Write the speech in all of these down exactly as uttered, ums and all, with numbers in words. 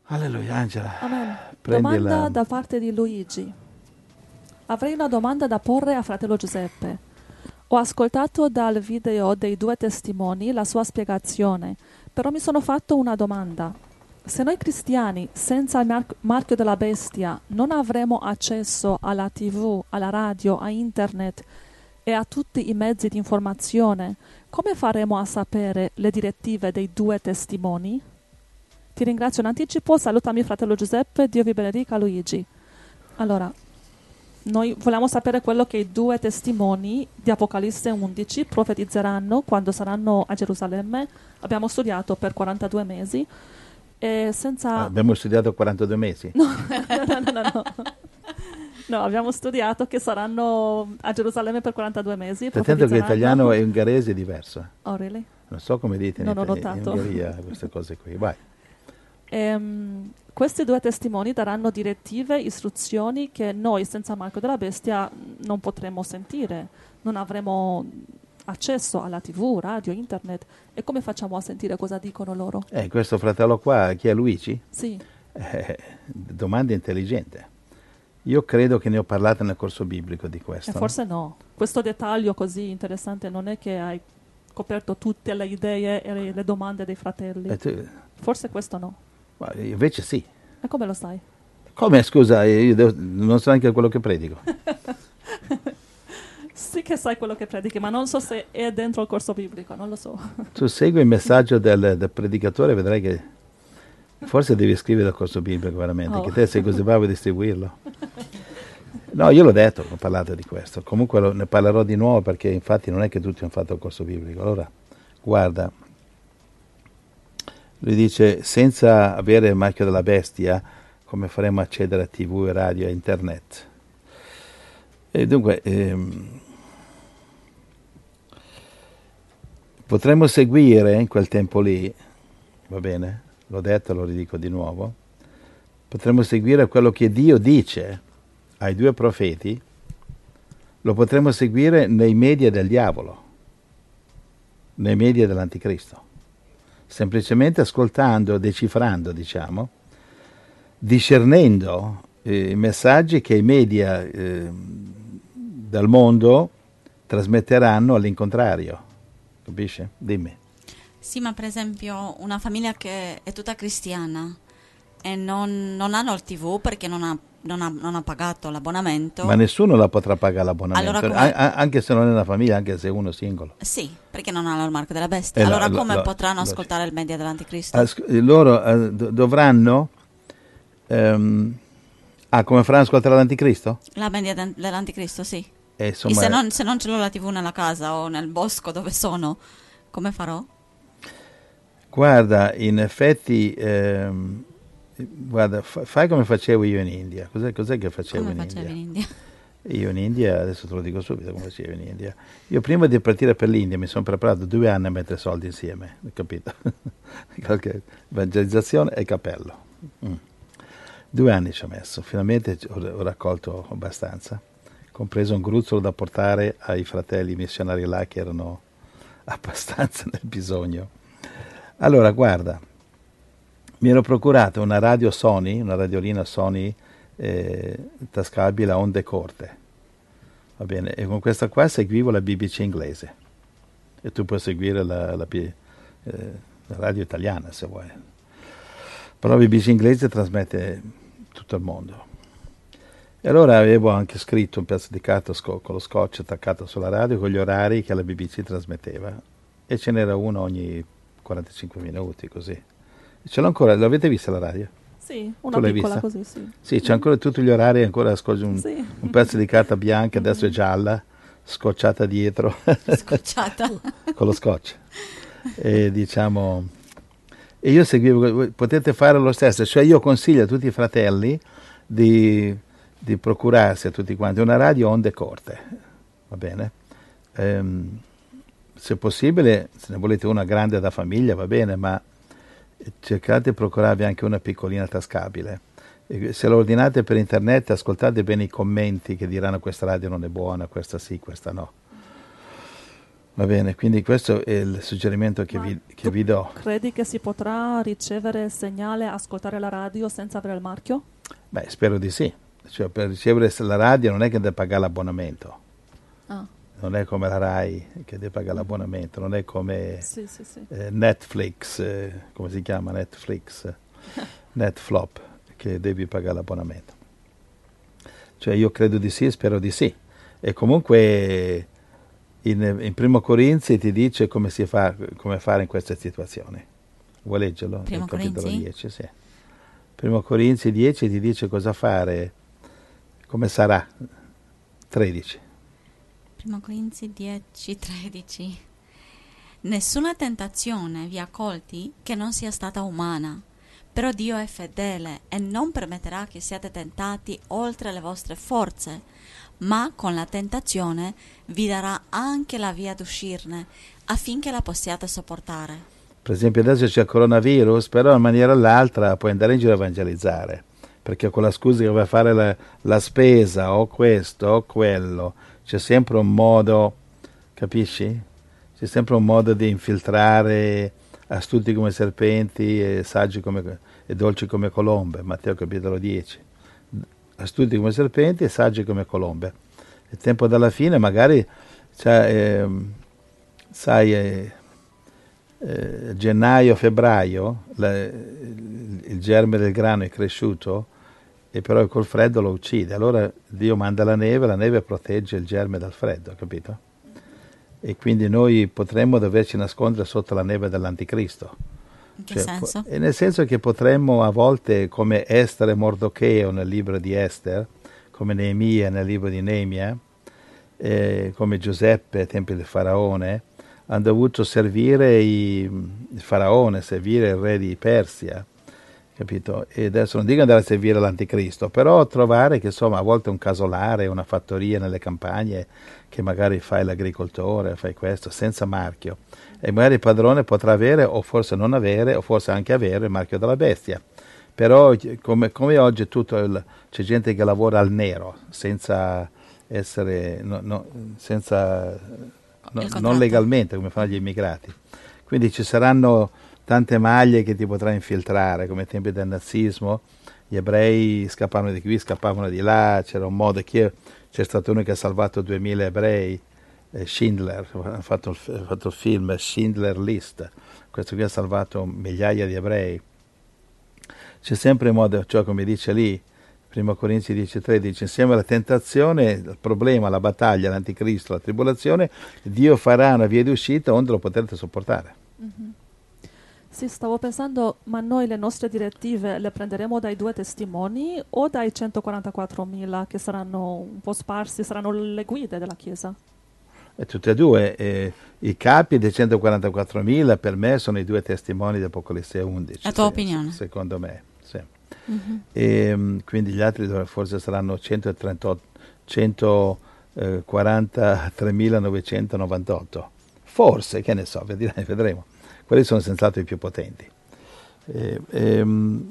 Alleluia, Angela. Amen. Prendi Domanda la- da parte di Luigi. Avrei una domanda da porre a fratello Giuseppe. Ho ascoltato dal video dei due testimoni la sua spiegazione, però mi sono fatto una domanda. Se noi cristiani, senza il mar- marchio della bestia, non avremo accesso alla tivù, alla radio, a internet e a tutti i mezzi di informazione, come faremo a sapere le direttive dei due testimoni? Ti ringrazio in anticipo, salutami fratello Giuseppe, Dio vi benedica, Luigi. Allora, noi vogliamo sapere quello che i due testimoni di Apocalisse undici profetizzeranno quando saranno a Gerusalemme. Abbiamo studiato per quarantadue mesi e senza... Abbiamo studiato quarantadue mesi. No, no, no, no, no. No, abbiamo studiato che saranno a Gerusalemme per quarantadue mesi. Stai attento che profetizzeranno. italiano e ungherese è diverso. Oh, really? Non so come dite in, Non ho Italia- in notato. Ungheria queste cose qui. Vai. Ehm, questi due testimoni daranno direttive, istruzioni che noi senza marchio della bestia non potremo sentire, non avremo accesso alla tivù, radio, internet. E come facciamo a sentire cosa dicono loro? Eh, questo fratello qua, chi è Luigi? Sì, Eh, domanda intelligente. Io credo che ne ho parlato nel corso biblico di questo. e forse no. Questo dettaglio così interessante non è che hai coperto tutte le idee e le domande dei fratelli. E tu- Forse questo no. ma invece sì. E come lo sai? Come, scusa, io devo- non so neanche quello che predico. Sì che sai quello che predichi, ma non so se è dentro il corso biblico, non lo so. Tu segui il messaggio del, del predicatore, vedrai che forse devi scrivere il corso biblico veramente, Oh. che te sei così bravo a distribuirlo. No, io l'ho detto, ho parlato di questo. Comunque lo- ne parlerò di nuovo perché infatti non è che tutti hanno fatto il corso biblico. Allora, guarda, lui dice, senza avere il marchio della bestia, come faremo a accedere a tivù, e radio e internet? E dunque, ehm, potremmo seguire in quel tempo lì, va bene? L'ho detto, lo ridico di nuovo. Potremmo seguire quello che Dio dice ai due profeti, lo potremmo seguire nei media del diavolo, nei media dell'anticristo. Semplicemente ascoltando, decifrando, diciamo, discernendo eh, i messaggi che i media eh, del mondo trasmetteranno all'incontrario. Capisci? Dimmi. Sì, ma per esempio una famiglia che è tutta cristiana e non, non hanno il tivù perché non ha, non ha, non ha pagato l'abbonamento. Ma nessuno la potrà pagare l'abbonamento, Allora come- a- a- anche se non è una famiglia, anche se è uno singolo. Sì, perché non hanno il marchio della bestia. Eh, allora lo- come lo- potranno lo- ascoltare il media dell'anticristo? As- loro eh, do- dovranno... ehm, ah, come faranno ascoltare l'anticristo? La media de- dell'anticristo, sì. Eh, E insomma, se non, se non ce l'ho la tivù nella casa o nel bosco dove sono, come farò? guarda, in effetti, ehm, guarda, fa- fai come facevo io in India. Cos'è, cos'è che facevo Come in facevi India? in India? Io in India, adesso te lo dico subito come facevo in India. Io prima di partire per l'India mi sono preparato due anni a mettere soldi insieme, capito? Qualche evangelizzazione e cappello. Mm. Due anni ci ho messo, finalmente ho, ho raccolto abbastanza, compreso un gruzzolo da portare ai fratelli missionari là che erano abbastanza nel bisogno. Allora, guarda, mi ero procurato una radio Sony, una radiolina Sony eh, tascabile a onde corte, va bene, e con questa qua seguivo la B B C inglese e tu puoi seguire la, la, B- eh, la radio italiana se vuoi, però la B B C inglese trasmette tutto il mondo. E allora avevo anche scritto un pezzo di carta sco- con lo scotch attaccato sulla radio con gli orari che la B B C trasmetteva e ce n'era uno ogni quarantacinque minuti così. Ce l'ho ancora, l'avete vista la radio? Sì, Tu una l'hai piccola vista? così, sì. Sì, c'è ancora tutti gli orari, ancora scorge un, Sì. un pezzo di carta bianca, adesso è gialla, scocciata dietro Scocciata. con lo scotch. E diciamo, e io seguivo, potete fare lo stesso, cioè io consiglio a tutti i fratelli di, di procurarsi a tutti quanti una radio a onde corte, va bene? Ehm, se possibile, se ne volete una grande da famiglia, va bene, ma cercate di procurarvi anche una piccolina tascabile. E se lo ordinate per internet, ascoltate bene i commenti che diranno questa radio non è buona, questa sì, questa no. Va bene, quindi questo è il suggerimento che, vi, che vi do. Credi che si potrà ricevere il segnale, ascoltare la radio senza avere il marchio? Beh, spero di sì. Cioè, per ricevere la radio non è che deve pagare l'abbonamento. Ah. Non è come la Rai che deve pagare l'abbonamento, non è come sì, sì, sì. Eh, Netflix, eh, come si chiama Netflix, Netflop, che devi pagare l'abbonamento. Cioè io credo di sì, spero di sì. E comunque in, in Primo Corinzi ti dice come si fa, come fare in queste situazioni. Vuoi leggerlo? Primo Nel capitolo Corinzi? dieci, sì. Primo Corinzi dieci ti dice cosa fare, come sarà. tredici. Primo Corinzi dieci, tredici. Nessuna tentazione vi ha colti che non sia stata umana, però Dio è fedele e non permetterà che siate tentati oltre le vostre forze, ma con la tentazione vi darà anche la via d'uscirne, affinché la possiate sopportare. Per esempio adesso c'è il coronavirus, però in maniera o l'altra puoi andare in giro a evangelizzare, perché con la scusa che vai a fare la, la spesa o questo o quello, c'è sempre un modo, capisci? C'è sempre un modo di infiltrare astuti come serpenti e saggi come, e dolci come colombe, Matteo capitolo dieci. Astuti come serpenti e saggi come colombe. Il tempo dalla fine magari, cioè, eh, sai, eh, eh, gennaio, febbraio, la, il, il germe del grano è cresciuto e però col freddo lo uccide. Allora Dio manda la neve, la neve protegge il germe dal freddo, capito? E quindi noi potremmo doverci nascondere sotto la neve dell'anticristo. In che Cioè, senso? po- e nel senso che potremmo a volte, come Ester e Mordocheo nel libro di Ester, come Neemia nel libro di Neemia, eh, come Giuseppe ai tempi del faraone, hanno dovuto servire i, il faraone, servire il re di Persia, capito? E adesso non dico andare a servire l'anticristo, però trovare che insomma a volte un casolare, una fattoria nelle campagne, che magari fai l'agricoltore, fai questo, senza marchio. E magari il padrone potrà avere, o forse non avere, o forse anche avere il marchio della bestia. Però come, come oggi tutto il, c'è gente che lavora al nero, senza essere, no, no, senza, no, non legalmente, come fanno gli immigrati. Quindi ci saranno tante maglie che ti potrai infiltrare, come ai tempi del nazismo. Gli ebrei scappavano di qui, scappavano di là, c'era un modo che c'è stato uno che ha salvato duemila ebrei, eh, Schindler, ha fatto, ha fatto il film Schindler List, questo qui ha salvato migliaia di ebrei. C'è sempre un modo, cioè come dice lì, Primo Corinzi dieci tredici, insieme alla tentazione, il problema, la battaglia, l'anticristo, la tribolazione, Dio farà una via d'uscita onde lo potrete sopportare. Mm-hmm. Sì, stavo pensando, ma noi le nostre direttive le prenderemo dai due testimoni o dai centoquarantaquattromila che saranno un po' sparsi, saranno le guide della Chiesa? E tutte e due, eh, i capi dei centoquarantaquattromila per me sono i due testimoni dell'Apocalisse undici. La tua se, opinione? Secondo me, sì. Mm-hmm. E, quindi gli altri forse saranno centoquarantatremilanovecentonovantotto. Forse, che ne so, vedremo. Quelli sono senz'altro i più potenti. E, e,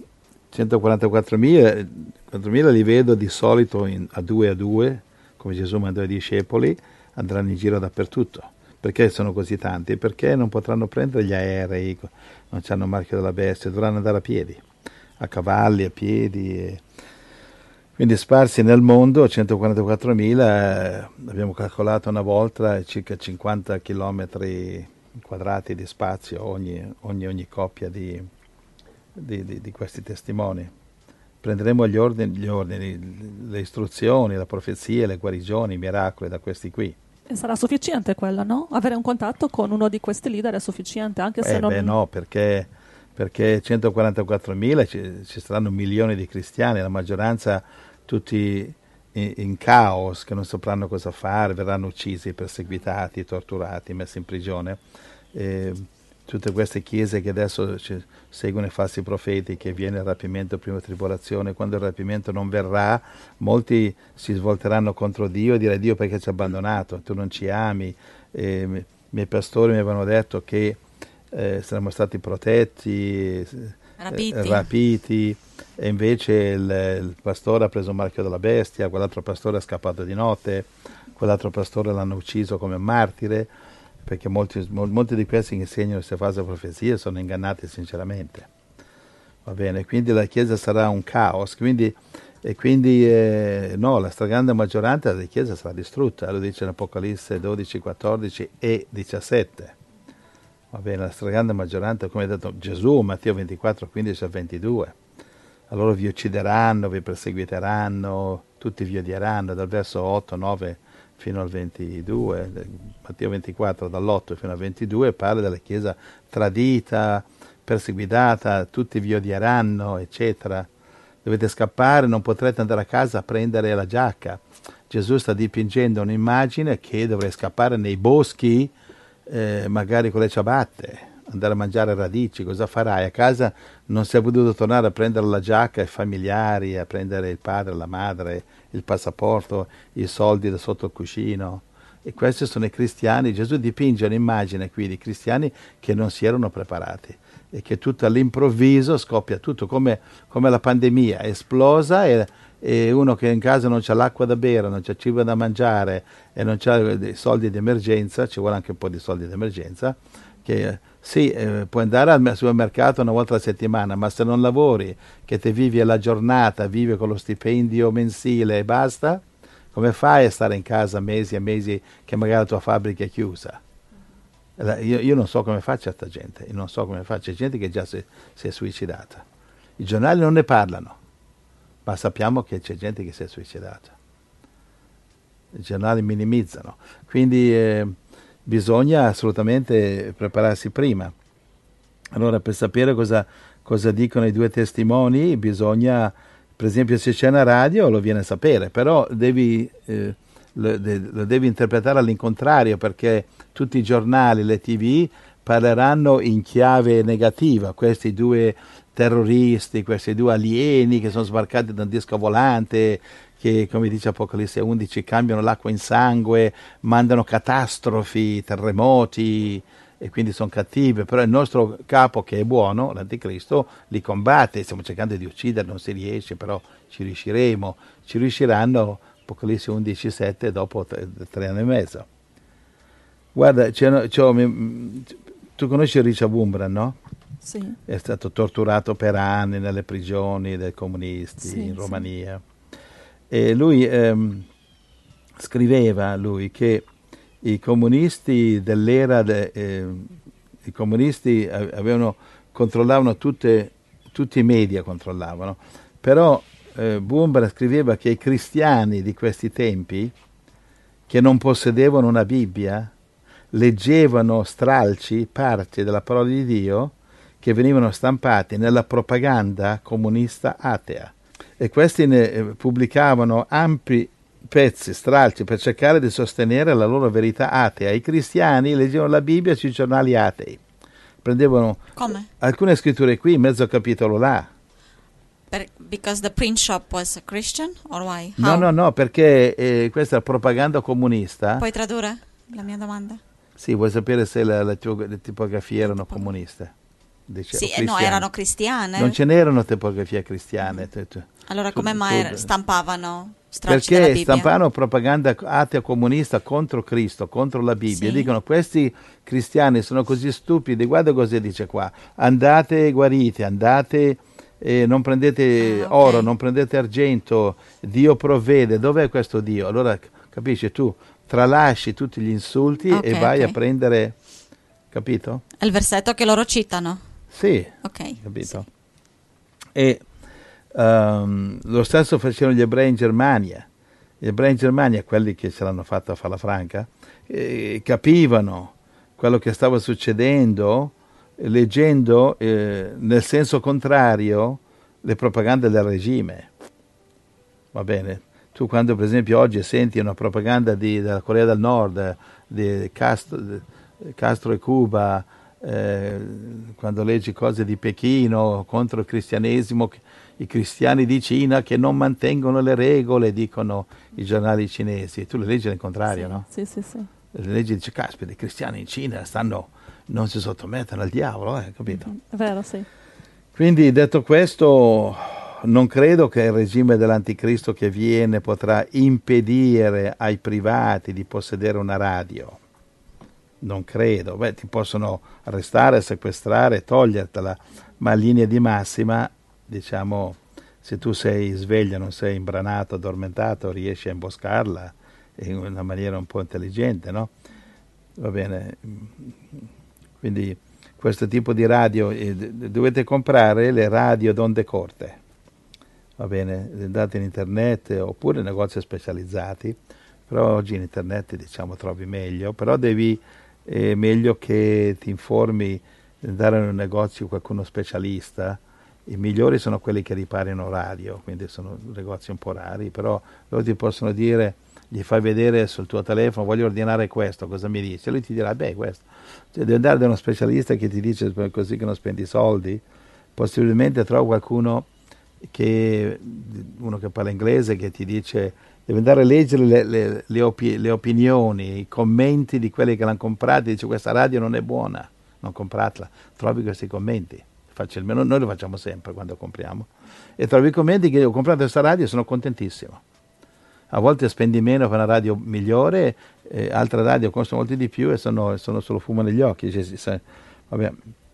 centoquarantaquattromila li vedo di solito in, a due a due, come Gesù mandò i discepoli, andranno in giro dappertutto. Perché sono così tanti? Perché non potranno prendere gli aerei, non hanno il marchio della bestia, dovranno andare a piedi, a cavalli, a piedi. E... Quindi sparsi nel mondo, centoquarantaquattromila, eh, abbiamo calcolato una volta, circa cinquanta chilometri quadrati di spazio ogni, ogni, ogni coppia di, di, di, di questi testimoni. Prenderemo gli ordini, gli ordini, le istruzioni, la profezia, le guarigioni, i miracoli da questi qui. E sarà sufficiente quello, no? Avere un contatto con uno di questi leader è sufficiente, anche se eh, non... Beh no, perché, perché centoquarantaquattromila ci, ci saranno milioni di cristiani, la maggioranza tutti in, in caos, che non sapranno cosa fare, verranno uccisi, perseguitati, torturati, messi in prigione. E tutte queste chiese che adesso ci seguono i falsi profeti, che viene il rapimento prima tribolazione, quando il rapimento non verrà, molti si svolteranno contro Dio e diranno: Dio, perché ci hai abbandonato? Tu non ci ami. E i miei pastori mi avevano detto che eh, saremmo stati protetti, rapiti. Eh, rapiti, e invece il, il pastore ha preso il marchio della bestia, quell'altro pastore è scappato di notte, quell'altro pastore l'hanno ucciso come martire. perché molti, molti di questi che insegnano queste false profezie sono ingannati sinceramente. Va bene, quindi la Chiesa sarà un caos, quindi, e quindi eh, no, la stragrande maggioranza della Chiesa sarà distrutta, lo dice in Apocalisse dodici, quattordici e diciassette. Va bene, la stragrande maggioranza, come ha detto Gesù, Matteo ventiquattro, quindici a ventidue. Allora vi uccideranno, vi perseguiteranno, tutti vi odieranno, dal verso otto, nove fino al ventidue, Matteo ventiquattro dall'otto fino al ventidue parla della Chiesa tradita, perseguitata, tutti vi odieranno, eccetera. Dovete scappare, non potrete andare a casa a prendere la giacca. Gesù sta dipingendo un'immagine che dovrei scappare nei boschi, eh, magari con le ciabatte, andare a mangiare radici. Cosa farai? A casa non sei potuto tornare a prendere la giacca ai familiari, a prendere il padre, la madre, il passaporto, i soldi da sotto il cuscino. E questi sono i cristiani. Gesù dipinge un'immagine qui di cristiani che non si erano preparati e che tutto all'improvviso scoppia tutto, come, come la pandemia, è esplosa e, e uno che in casa non c'ha l'acqua da bere, non c'ha cibo da mangiare e non c'ha dei soldi di emergenza, ci vuole anche un po' di soldi di emergenza, che sì, eh, puoi andare al supermercato una volta alla settimana, ma se non lavori, che ti vivi alla giornata, vivi con lo stipendio mensile e basta, come fai a stare in casa mesi e mesi che magari la tua fabbrica è chiusa? Io, io non so come fa certa gente, io non so come fa, c'è gente che già si, si è suicidata. I giornali non ne parlano, ma sappiamo che c'è gente che si è suicidata. I giornali minimizzano, quindi eh, bisogna assolutamente prepararsi prima. Allora, per sapere cosa, cosa dicono i due testimoni, bisogna, per esempio, se c'è una radio lo viene a sapere, però devi... Eh, Lo, lo devi interpretare all'incontrario, perché tutti i giornali, le tv parleranno in chiave negativa. Questi due terroristi, questi due alieni che sono sbarcati da un disco volante, che come dice Apocalisse undici cambiano l'acqua in sangue, mandano catastrofi, terremoti e quindi sono cattivi. Però il nostro capo, che è buono, l'anticristo, li combatte. Stiamo cercando di uccidere, non si riesce, però ci riusciremo, ci riusciranno. Apocalisse undici sette dopo tre, tre anni e mezzo. Guarda, c'è, c'è, tu conosci Richard Wurmbrand, no? Sì. È stato torturato per anni nelle prigioni dei comunisti sì, in sì. Romania. E lui ehm, scriveva lui che i comunisti dell'era, de, eh, i comunisti avevano, controllavano tutte, tutti i media, controllavano, però Eh, Wurmbrand scriveva che i cristiani di questi tempi, che non possedevano una Bibbia, leggevano stralci, parti della parola di Dio che venivano stampati nella propaganda comunista atea, e questi ne eh, pubblicavano ampi pezzi, stralci, per cercare di sostenere la loro verità atea. I cristiani leggevano la Bibbia sui giornali atei, prendevano Come? alcune scritture qui, mezzo capitolo là. Per, because the print shop was a Christian, or why? No, How? no, no, perché eh, questa propaganda comunista... Puoi tradurre la mia domanda? Sì, vuoi sapere se la, la, le tipografie erano comuniste? Dice, Sì, eh, no, erano cristiane. Non ce n'erano tipografie cristiane. Mm. Allora come mai tu, stampavano stralci della Bibbia? Perché stampavano propaganda atea comunista contro Cristo, contro la Bibbia. Sì. Dicono, questi cristiani sono così stupidi, guarda cosa dice qua, andate guariti, andate... E non prendete ah, okay. oro, non prendete argento, Dio provvede. Dov'è questo Dio? Allora capisci, tu tralasci tutti gli insulti okay, e vai okay. a prendere, capito? È il versetto che loro citano. Sì, ok, capito? Sì. E um, lo stesso facevano gli ebrei in Germania. Gli ebrei in Germania, quelli che ce l'hanno fatta a farla franca, eh, capivano quello che stava succedendo, leggendo eh, nel senso contrario le propagande del regime. Va bene? Tu quando per esempio oggi senti una propaganda di, della Corea del Nord, di Castro, di Castro e Cuba, eh, quando leggi cose di Pechino contro il cristianesimo, i cristiani di Cina che non mantengono le regole, dicono i giornali cinesi, tu le leggi al contrario, sì, no? Sì, sì, sì. Le leggi dice, caspita, i cristiani in Cina stanno... non si sottomettono al diavolo, eh, capito? È vero, sì. Quindi, detto questo, non credo che il regime dell'anticristo che viene potrà impedire ai privati di possedere una radio. Non credo. Beh, ti possono arrestare, sequestrare, togliertela, ma in linea di massima, diciamo, se tu sei sveglio, non sei imbranato, addormentato, riesci a imboscarla in una maniera un po' intelligente, no? Va bene. Quindi questo tipo di radio, eh, dovete comprare le radio d'onde corte, va bene? Andate in internet oppure in negozi specializzati, però oggi in internet, diciamo, trovi meglio, però devi, è meglio che ti informi, andare in un negozio qualcuno specialista. I migliori sono quelli che riparano radio, quindi sono negozi un po' rari, però loro ti possono dire, gli fai vedere sul tuo telefono, voglio ordinare questo, cosa mi dice? E lui ti dirà, beh, questo. Cioè, devi andare da uno specialista che ti dice così che non spendi soldi, possibilmente trovi qualcuno che, uno che parla inglese, che ti dice, devi andare a leggere le, le, le, opi- le opinioni, i commenti di quelli che l'hanno comprata, dice questa radio non è buona, non compratela, trovi questi commenti. Facilmente. Noi lo facciamo sempre quando compriamo, e trovi i commenti che ho comprato questa radio e sono contentissimo. A volte spendi meno per una radio migliore, eh, altre radio costano molto di più e sono, sono solo fumo negli occhi. Cioè, se, va bene.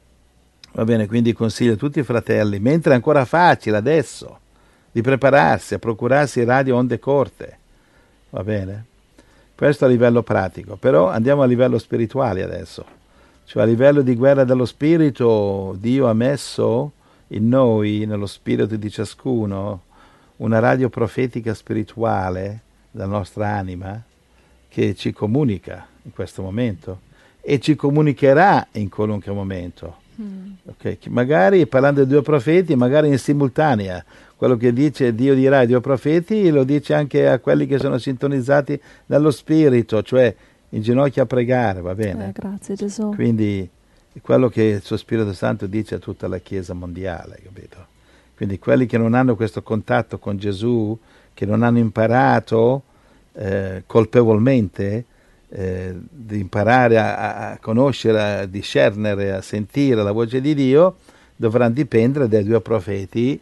Va bene, quindi consiglio a tutti i fratelli, mentre è ancora facile adesso, di prepararsi a procurarsi radio onde corte, va bene? Questo a livello pratico, però andiamo a livello spirituale adesso. Cioè a livello di guerra dello spirito, Dio ha messo in noi, nello spirito di ciascuno, una radio profetica spirituale della nostra anima che ci comunica in questo momento e ci comunicherà in qualunque momento. Mm. Okay. Magari parlando di due profeti, magari in simultanea, quello che dice Dio dirà ai due profeti lo dice anche a quelli che sono sintonizzati dallo spirito, cioè in ginocchio a pregare, va bene? Eh, grazie Gesù. Quindi quello che il suo Spirito Santo dice a tutta la Chiesa mondiale, capito? Quindi quelli che non hanno questo contatto con Gesù, che non hanno imparato eh, colpevolmente eh, di imparare a, a conoscere, a discernere, a sentire la voce di Dio, dovranno dipendere dai due profeti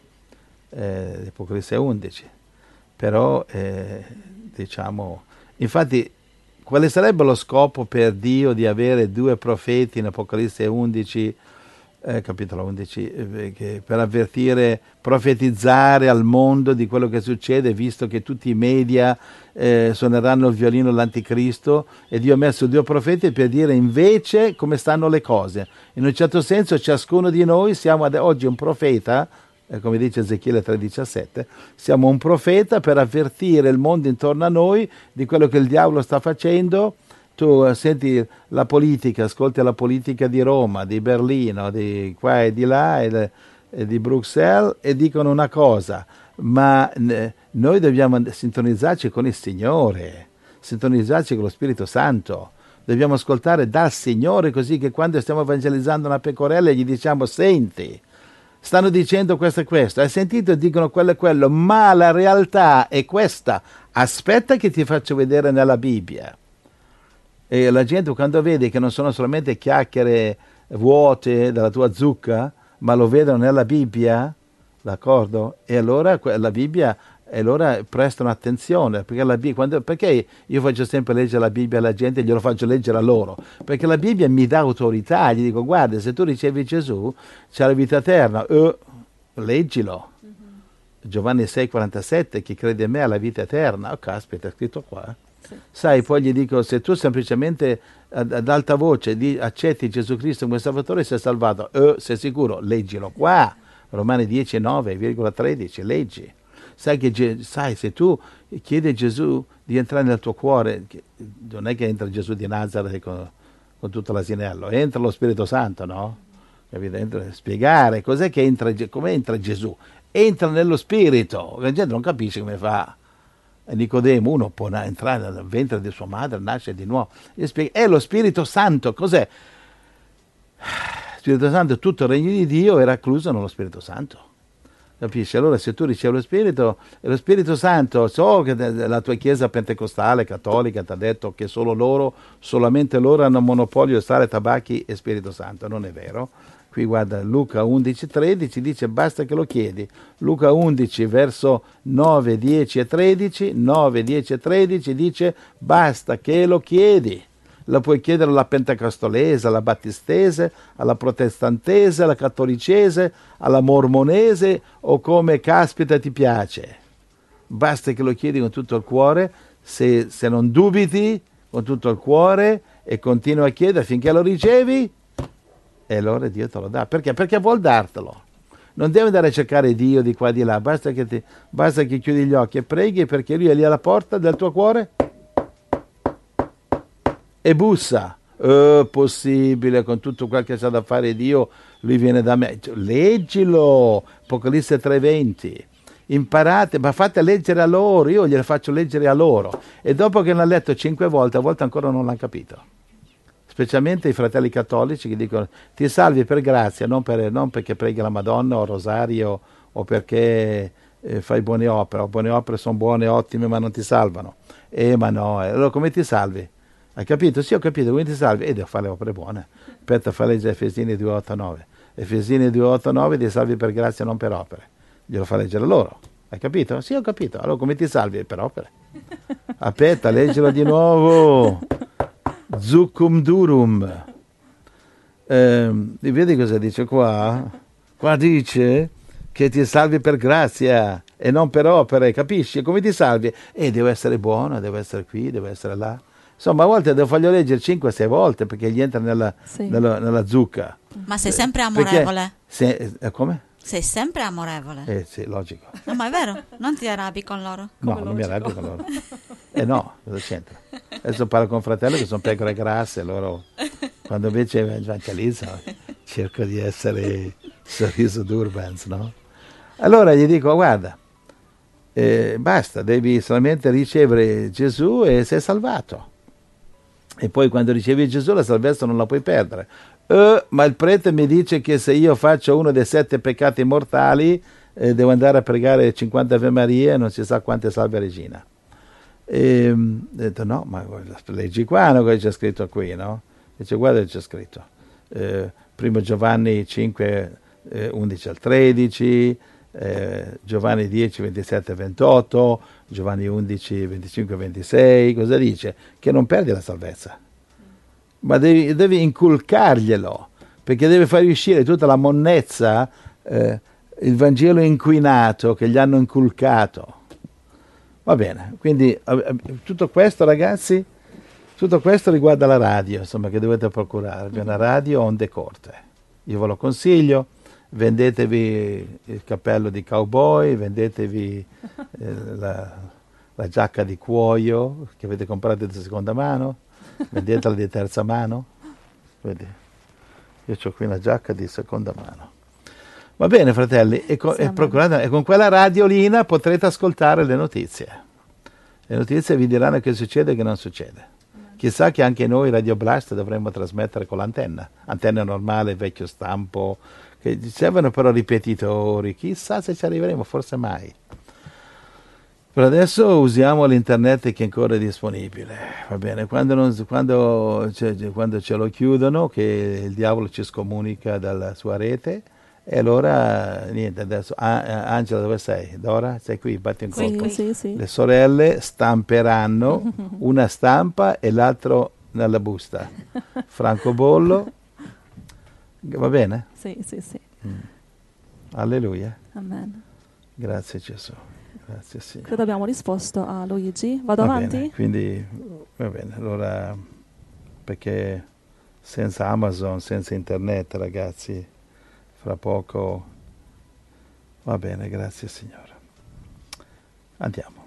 eh, di Apocalisse undici. Però, eh, diciamo, infatti, quale sarebbe lo scopo per Dio di avere due profeti in Apocalisse undici, eh, capitolo undici, eh, che per avvertire, profetizzare al mondo di quello che succede, visto che tutti i media eh, suoneranno il violino dell'anticristo, e Dio ha messo due profeti per dire invece come stanno le cose. In un certo senso ciascuno di noi siamo ad oggi un profeta, eh, come dice Ezechiele tre diciassette, siamo un profeta per avvertire il mondo intorno a noi di quello che il diavolo sta facendo. Tu uh, senti la politica, ascolti la politica di Roma, di Berlino, di qua e di là e, de, e di Bruxelles, e dicono una cosa, ma ne, noi dobbiamo sintonizzarci con il Signore, sintonizzarci con lo Spirito Santo. Dobbiamo ascoltare dal Signore, così che quando stiamo evangelizzando una pecorella gli diciamo senti, stanno dicendo questo e questo, hai sentito? Dicono quello e quello, ma la realtà è questa, aspetta che ti faccio vedere nella Bibbia. E la gente quando vede che non sono solamente chiacchiere vuote dalla tua zucca, ma lo vedono nella Bibbia, d'accordo? E allora la Bibbia, e allora prestano attenzione, perché, la Bibbia, quando, perché io faccio sempre leggere la Bibbia alla gente e glielo faccio leggere a loro? Perché la Bibbia mi dà autorità, gli dico guarda, se tu ricevi Gesù c'è la vita eterna, eh, leggilo. Mm-hmm. Giovanni sei quarantasette, chi crede in me ha la vita eterna. Oh caspita, è scritto qua. Sì. Sai, poi gli dico, se tu semplicemente ad, ad alta voce di, accetti Gesù Cristo come Salvatore, sei salvato. Eh, sei sicuro? Leggilo qua. Romani dieci nove tredici, leggi. Sai che sai, se tu chiedi a Gesù di entrare nel tuo cuore, non è che entra Gesù di Nazareth con, con tutto l'asinello, entra lo Spirito Santo, no? Capite? Entra, spiegare cos'è che entra, come entra Gesù? Entra nello Spirito, la gente non capisce come fa. Nicodemo, uno può entrare nel ventre di sua madre, nasce di nuovo. È lo Spirito Santo, cos'è? Spirito Santo, tutto il regno di Dio è racchiuso nello Spirito Santo. Capisci? Allora se tu ricevi lo Spirito, e lo Spirito Santo, so che la tua chiesa pentecostale, cattolica, ti ha detto che solo loro, solamente loro hanno monopolio di sale, tabacchi e Spirito Santo. Non è vero. Qui guarda, Luca undici tredici dice basta che lo chiedi. Luca undici verso nove, dieci e tredici, nove, dieci e tredici dice basta che lo chiedi. La puoi chiedere alla pentecostolese, alla battistese, alla protestantese, alla cattolicese, alla mormonese o come caspita ti piace. Basta che lo chiedi con tutto il cuore, se, se non dubiti, con tutto il cuore e continua a chiedere finché lo ricevi e allora Dio te lo dà. Perché? Perché vuol dartelo. Non devi andare a cercare Dio di qua e di là, basta che, ti, basta che chiudi gli occhi e preghi perché Lui è lì alla porta del tuo cuore e bussa. È possibile, con tutto quel che c'è da fare Dio, Lui viene da me. Leggilo, Apocalisse tre venti. Imparate, ma fate leggere a loro, io gliele faccio leggere a loro e dopo che l'hanno letto cinque volte, a volte ancora non l'hanno capito, specialmente i fratelli cattolici che dicono ti salvi per grazia, non, per, non perché preghi la Madonna o Rosario o perché eh, fai buone opere, o buone opere sono buone, ottime, ma non ti salvano. Eh ma no, allora come ti salvi? Hai capito? Sì, ho capito, come ti salvi? E devo fare le opere buone. Aspetta, fa leggere Efesini due otto nove. Efesini due otto nove, ti salvi per grazia, non per opere. Glielo fa leggere loro, hai capito? Sì, ho capito. Allora come ti salvi? Per opere. Aspetta, leggilo di nuovo. Zuccum durum. Eh, vedi cosa dice qua? Qua dice che ti salvi per grazia e non per opere, capisci? Come ti salvi? E eh, devo essere buono, devo essere qui, devo essere là. Insomma, a volte devo farglielo leggere cinque sei volte perché gli entra nella, Sì. nella, nella zucca. Ma sei sempre amorevole? Se, eh, come? Sei sempre amorevole. Eh sì, logico. No, ma è vero, non ti arrabbi con loro. No, non mi arrabbio con loro. Eh no, cosa c'entra? Adesso parlo con fratello che sono pecore grasse, loro quando invece evangelizzano cerco di essere sorriso d'Urbans, no? Allora gli dico, guarda, eh, basta, devi solamente ricevere Gesù e sei salvato. E poi quando ricevi Gesù la salvezza non la puoi perdere. Uh, ma il prete mi dice che se io faccio uno dei sette peccati mortali eh, devo andare a pregare cinquanta Ave Marie e non si sa quante Salve Regina. E, ho detto no, ma leggi qua, no, cosa c'è scritto qui, no? Dice guarda c'è scritto eh, primo Giovanni cinque eh, undici al tredici, eh, Giovanni dieci ventisette ventotto, Giovanni undici venticinque ventisei, cosa dice? Che non perdi la salvezza. Ma devi, devi inculcarglielo, perché deve far uscire tutta la monnezza, eh, il Vangelo inquinato che gli hanno inculcato. Va bene, quindi eh, tutto questo ragazzi, tutto questo riguarda la radio, insomma, che dovete procurarvi, una radio onde corte. Io ve lo consiglio, vendetevi il cappello di cowboy, vendetevi eh, la, la giacca di cuoio che avete comprato di seconda mano, vendetela di terza mano. Vedi, io ho qui una giacca di seconda mano. Va bene fratelli, e con, e procurate, e con quella radiolina potrete ascoltare le notizie. Le notizie vi diranno che succede e che non succede. Chissà che anche noi Radio Blast dovremmo trasmettere con l'antenna, antenna normale, vecchio stampo, che servono però ripetitori, chissà se ci arriveremo, forse mai. Per adesso usiamo l'internet che è ancora disponibile, va bene, quando, non, quando, cioè, quando ce lo chiudono, che il diavolo ci scomunica dalla sua rete, e allora niente, adesso, ah, Angela dove sei? Dora? Sei qui? Batti un colpo. Sì, sì, sì. Le sorelle stamperanno, una stampa e l'altro nella busta. Francobollo, va bene? Sì, sì, sì. Mm. Alleluia. Amen. Grazie Gesù. Grazie Signore. Credo abbiamo risposto a Luigi. Vado Va avanti? Bene, quindi va bene, allora perché senza Amazon, senza internet ragazzi, fra poco va bene, grazie Signore. Andiamo.